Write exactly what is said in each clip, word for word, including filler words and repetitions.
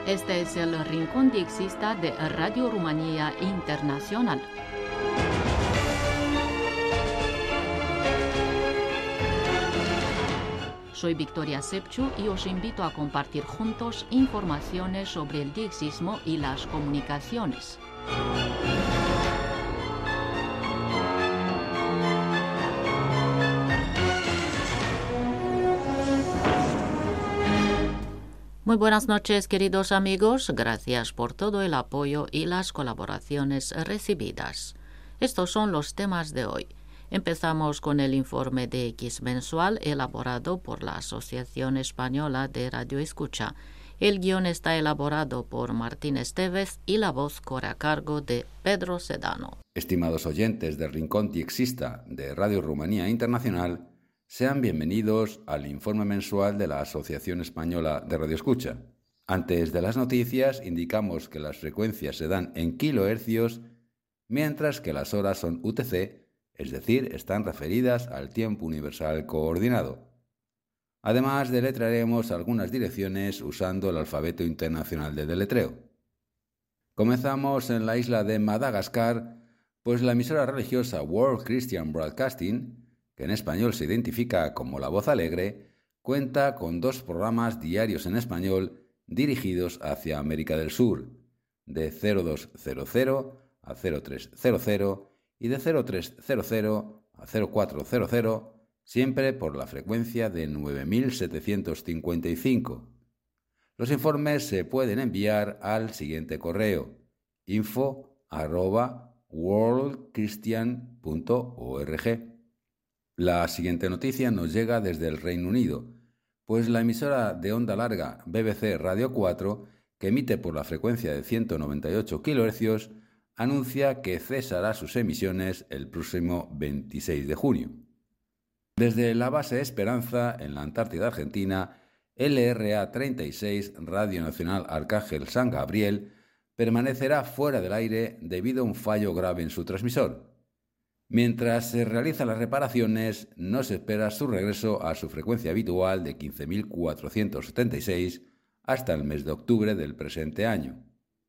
Este es el Rincón Diexista de Radio Rumanía Internacional. Soy Victoria Sepciu y os invito a compartir juntos informaciones sobre el diexismo y las comunicaciones. Muy buenas noches, queridos amigos. Gracias por todo el apoyo y las colaboraciones recibidas. Estos son los temas de hoy. Empezamos con el informe de X mensual elaborado por la Asociación Española de Radio Escucha. El guión está elaborado por Martín Estevez y la voz corre a cargo de Pedro Sedano. Estimados oyentes del Rincón Diexista de Radio Rumanía Internacional, sean bienvenidos al informe mensual de la Asociación Española de Radio Escucha. Antes de las noticias, indicamos que las frecuencias se dan en kilohercios, mientras que las horas son U T C, es decir, están referidas al tiempo universal coordinado. Además, deletrearemos algunas direcciones usando el alfabeto internacional de deletreo. Comenzamos en la isla de Madagascar, pues la emisora religiosa World Christian Broadcasting, que en español se identifica como La Voz Alegre, cuenta con dos programas diarios en español dirigidos hacia América del Sur, de cero dos cero cero a cero tres cero cero y de cero tres cero cero a cero cuatro cero cero, siempre por la frecuencia de nueve mil setecientos cincuenta y cinco. Los informes se pueden enviar al siguiente correo: info arroba worldchristian punto org. La siguiente noticia nos llega desde el Reino Unido, pues la emisora de onda larga B B C Radio cuatro, que emite por la frecuencia de ciento noventa y ocho kilohercios, anuncia que cesará sus emisiones el próximo veintiséis de junio. Desde la base Esperanza, en la Antártida Argentina, L R A treinta y seis Radio Nacional Arcángel San Gabriel permanecerá fuera del aire debido a un fallo grave en su transmisor. Mientras se realizan las reparaciones, no se espera su regreso a su frecuencia habitual de quince mil cuatrocientos setenta y seis hasta el mes de octubre del presente año.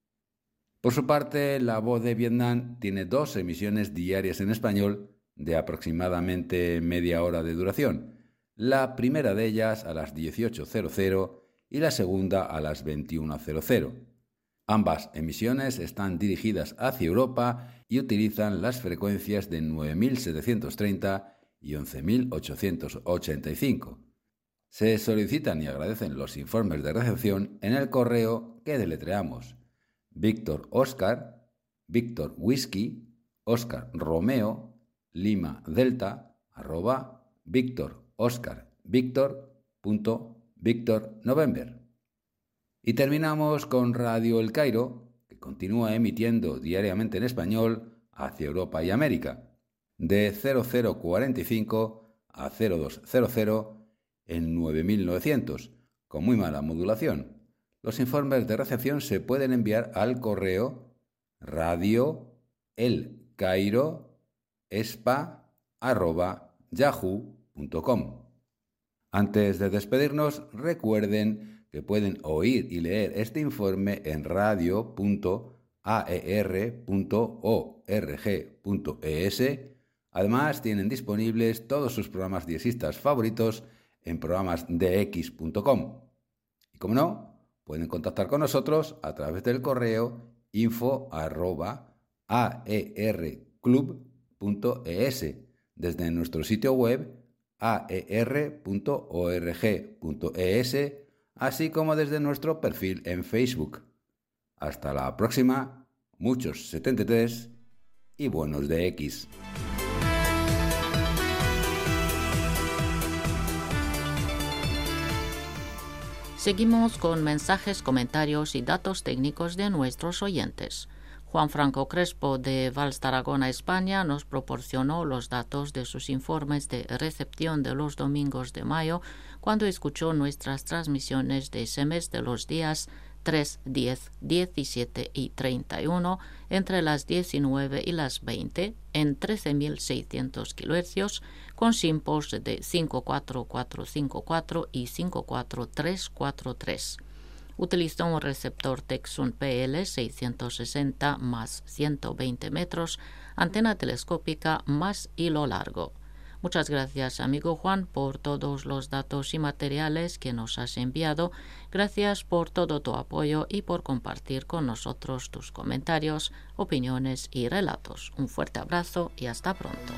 Por su parte, La Voz de Vietnam tiene dos emisiones diarias en español de aproximadamente media hora de duración, la primera de ellas a las dieciocho cero y la segunda a las veintiuno cero. Ambas emisiones están dirigidas hacia Europa y utilizan las frecuencias de nueve mil setecientos treinta y once mil ochocientos ochenta y cinco. Se solicitan y agradecen los informes de recepción en el correo que deletreamos: Víctor Oscar, Víctor Whisky, Oscar Romeo, Lima Delta, arroba Víctor Oscar Víctor punto Víctor November. Y terminamos con Radio El Cairo, que continúa emitiendo diariamente en español hacia Europa y América, de cero cero cuarenta y cinco a cero dos cero cero en nueve mil novecientos, con muy mala modulación. Los informes de recepción se pueden enviar al correo radio el cairo espa arroba yahoo punto com. Antes de despedirnos, recuerden que pueden oír y leer este informe en radio punto a e r punto org punto e s. Además, tienen disponibles todos sus programas diexistas favoritos en programas d x punto com. Y como no, pueden contactar con nosotros a través del correo info arroba a e r club punto e s, desde nuestro sitio web a e r punto org punto e s, así como desde nuestro perfil en Facebook. Hasta la próxima, muchos setenta y tres y buenos de X. Seguimos con mensajes, comentarios y datos técnicos de nuestros oyentes. Juan Franco Crespo de Valls Tarragona, España, nos proporcionó los datos de sus informes de recepción de los domingos de mayo cuando escuchó nuestras transmisiones de ese mes de los días tres, diez, diecisiete y treinta y uno entre las diecinueve y las veinte en trece mil seiscientos kilohercios con simpos de cinco cuatro cuatro cinco cuatro y cinco cuatro tres cuatro tres. Utilizó un receptor Tecsun P L seiscientos sesenta más ciento veinte metros, antena telescópica más hilo largo. Muchas gracias, amigo Juan, por todos los datos y materiales que nos has enviado. Gracias por todo tu apoyo y por compartir con nosotros tus comentarios, opiniones y relatos. Un fuerte abrazo y hasta pronto.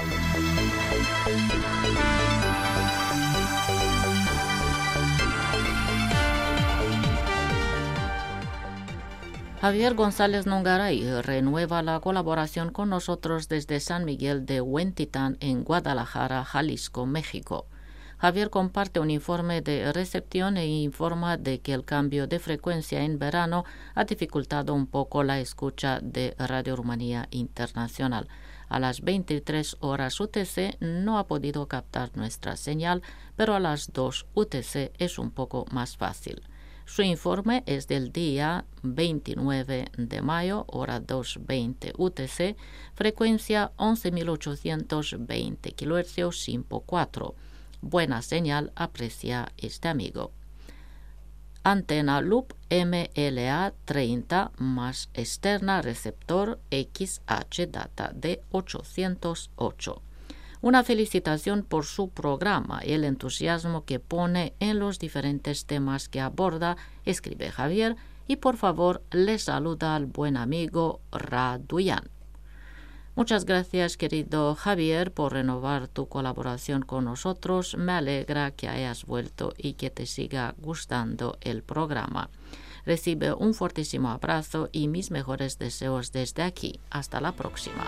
Javier González Nongaray renueva la colaboración con nosotros desde San Miguel de Huentitán en Guadalajara, Jalisco, México. Javier comparte un informe de recepción e informa de que el cambio de frecuencia en verano ha dificultado un poco la escucha de Radio Rumanía Internacional. A las veintitrés horas U T C no ha podido captar nuestra señal, pero a las dos U T C es un poco más fácil. Su informe es del día veintinueve de mayo, hora dos veinte U T C, frecuencia once mil ochocientos veinte kilohercios SINPO cuatro. Buena señal, aprecia este amigo. Antena Loop M L A treinta más externa receptor X H data de ochocientos ocho. Una felicitación por su programa y el entusiasmo que pone en los diferentes temas que aborda, escribe Javier, y por favor le saluda al buen amigo Raduyan. Muchas gracias, querido Javier, por renovar tu colaboración con nosotros. Me alegra que hayas vuelto y que te siga gustando el programa. Recibe un fortísimo abrazo y mis mejores deseos desde aquí. Hasta la próxima.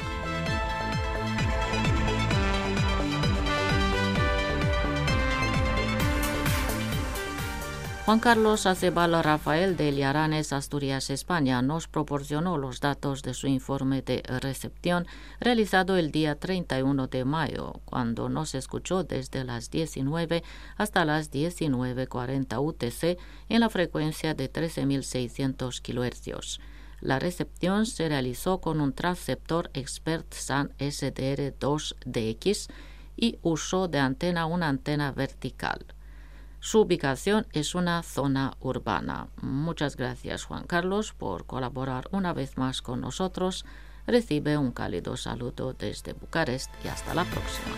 Juan Carlos Acebal Rafael de Liaranes, Asturias, España, nos proporcionó los datos de su informe de recepción realizado el día treinta y uno de mayo, cuando nos escuchó desde las diecinueve hasta las diecinueve cuarenta U T C en la frecuencia de trece mil seiscientos kilohercios. La recepción se realizó con un transceptor Expert SAN S D R dos D X y usó de antena una antena vertical. Su ubicación es una zona urbana. Muchas gracias, Juan Carlos, por colaborar una vez más con nosotros. Recibe un cálido saludo desde Bucarest y hasta la próxima.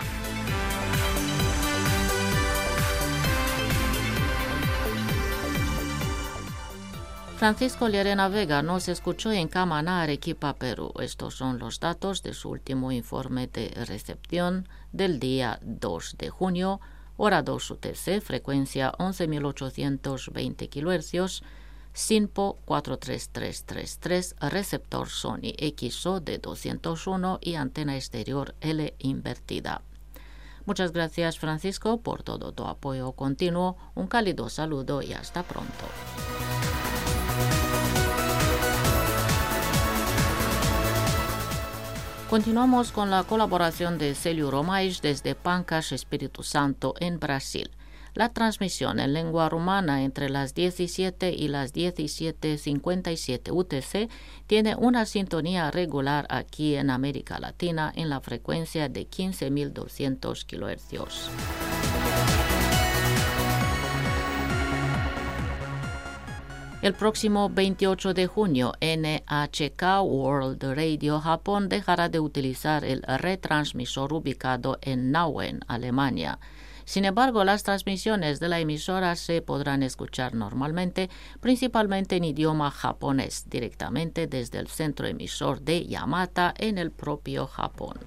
Francisco Llerena Vega nos escuchó en Camaná, Arequipa, Perú. Estos son los datos de su último informe de recepción del día dos de junio, hora dos U T C, frecuencia once mil ochocientos veinte kilohercios, SINPO cuatro tres tres tres tres, receptor Sony X O de doscientos uno y antena exterior L invertida. Muchas gracias, Francisco, por todo tu apoyo continuo. Un cálido saludo y hasta pronto. Continuamos con la colaboración de Celio Romais desde Pancas, Espíritu Santo, en Brasil. La transmisión en lengua rumana entre las diecisiete y las diecisiete cincuenta y siete U T C tiene una sintonía regular aquí en América Latina en la frecuencia de quince mil doscientos kilohercios. El próximo veintiocho de junio, N H K World Radio Japón dejará de utilizar el retransmisor ubicado en Nauen, Alemania. Sin embargo, las transmisiones de la emisora se podrán escuchar normalmente, principalmente en idioma japonés, directamente desde el centro emisor de Yamata en el propio Japón.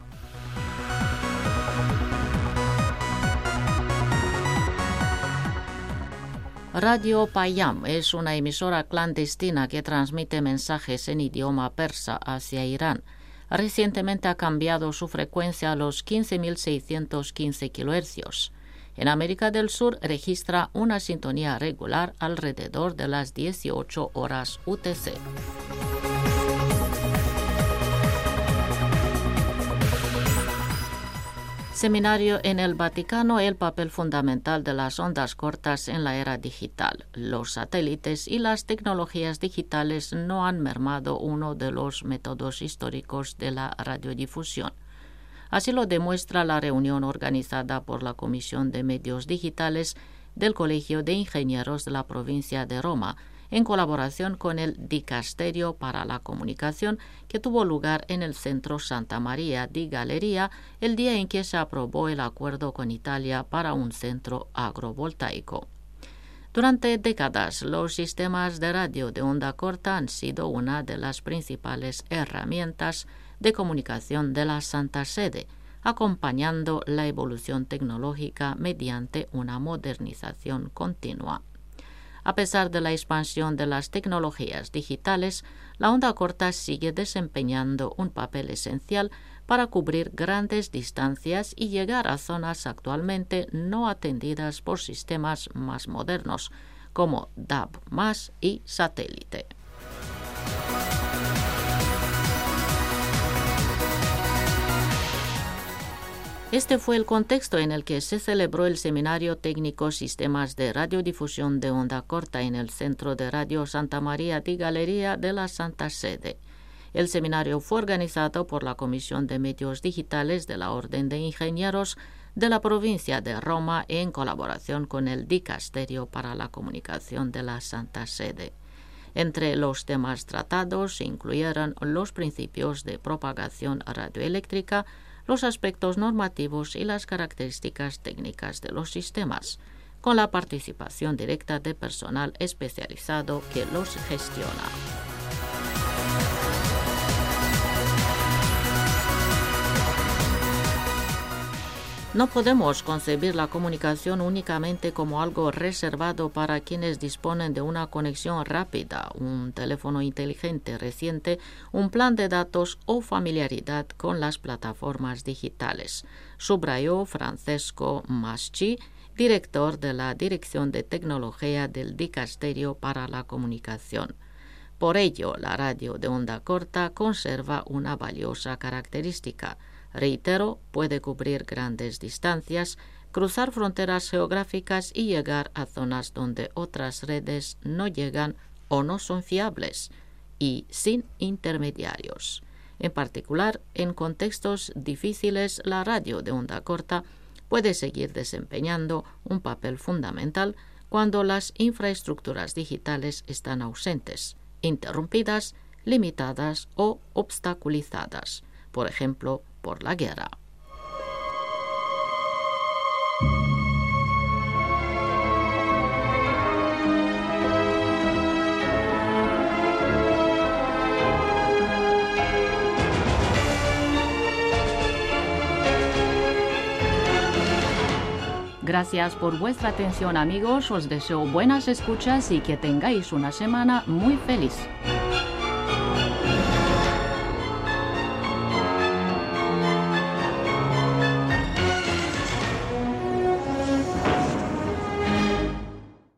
Radio Payam es una emisora clandestina que transmite mensajes en idioma persa hacia Irán. Recientemente ha cambiado su frecuencia a los quince mil seiscientos quince kilohercios. En América del Sur registra una sintonía regular alrededor de las dieciocho horas U T C. Seminario en el Vaticano, el papel fundamental de las ondas cortas en la era digital. Los satélites y las tecnologías digitales no han mermado uno de los métodos históricos de la radiodifusión. Así lo demuestra la reunión organizada por la Comisión de Medios Digitales del Colegio de Ingenieros de la provincia de Roma, en colaboración con el Dicasterio para la Comunicación, que tuvo lugar en el Centro Santa Maria di Galleria el día en que se aprobó el acuerdo con Italia para un centro agrovoltaico. Durante décadas, los sistemas de radio de onda corta han sido una de las principales herramientas de comunicación de la Santa Sede, acompañando la evolución tecnológica mediante una modernización continua. A pesar de la expansión de las tecnologías digitales, la onda corta sigue desempeñando un papel esencial para cubrir grandes distancias y llegar a zonas actualmente no atendidas por sistemas más modernos, como D A B más, y satélite. Este fue el contexto en el que se celebró el Seminario Técnico Sistemas de Radiodifusión de Onda Corta en el Centro de Radio Santa Maria di Galleria de la Santa Sede. El seminario fue organizado por la Comisión de Medios Digitales de la Orden de Ingenieros de la provincia de Roma en colaboración con el Dicasterio para la Comunicación de la Santa Sede. Entre los temas tratados se incluyeron los principios de propagación radioeléctrica, los aspectos normativos y las características técnicas de los sistemas, con la participación directa de personal especializado que los gestiona. No podemos concebir la comunicación únicamente como algo reservado para quienes disponen de una conexión rápida, un teléfono inteligente reciente, un plan de datos o familiaridad con las plataformas digitales, subrayó Francesco Masci, director de la Dirección de Tecnología del Dicasterio para la Comunicación. Por ello, la radio de onda corta conserva una valiosa característica. Reitero, puede cubrir grandes distancias, cruzar fronteras geográficas y llegar a zonas donde otras redes no llegan o no son fiables, y sin intermediarios. En particular, en contextos difíciles, la radio de onda corta puede seguir desempeñando un papel fundamental cuando las infraestructuras digitales están ausentes, interrumpidas, limitadas o obstaculizadas, por ejemplo, por la guerra. Gracias por vuestra atención, amigos. Os deseo buenas escuchas y que tengáis una semana muy feliz.